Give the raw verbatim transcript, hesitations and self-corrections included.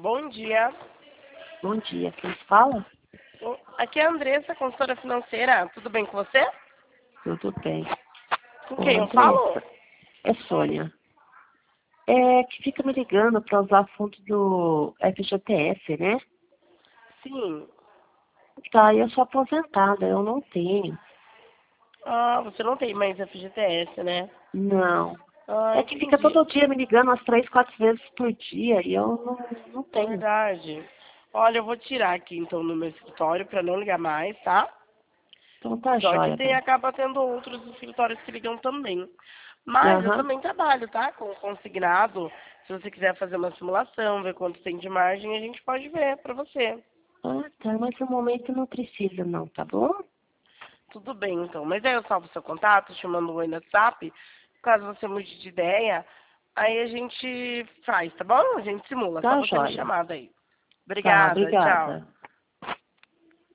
Bom dia. Bom dia, quem fala? Aqui é a Andressa, consultora financeira. Tudo bem com você? Tudo bem. Com Ô, quem eu falo? Andressa, é Sônia. É que fica me ligando para usar fundo do F G T S, né? Sim. Tá, eu sou aposentada, eu não tenho. Ah, você não tem mais F G T S, né? Não. Ah, É que fica entendi. todo dia me ligando umas três, quatro vezes por dia e eu não, não É tenho. verdade. Olha, eu vou tirar aqui então no meu escritório para não ligar mais, tá? Então tá Só que jóia, tem, bem. acaba tendo outros escritórios que ligam também. Mas eu Aham. também trabalho, tá? Com consignado. Se você quiser fazer uma simulação, ver quanto tem de margem, a gente pode ver pra você. Ah, tá, mas no momento não precisa não, tá bom? Tudo bem, então. Mas aí eu salvo seu contato, te mando um oi no WhatsApp. Caso você mude de ideia, aí a gente faz, tá bom? A gente simula. Só Tá você me jóia. chamar daí. Tá, Obrigada, tchau. obrigada.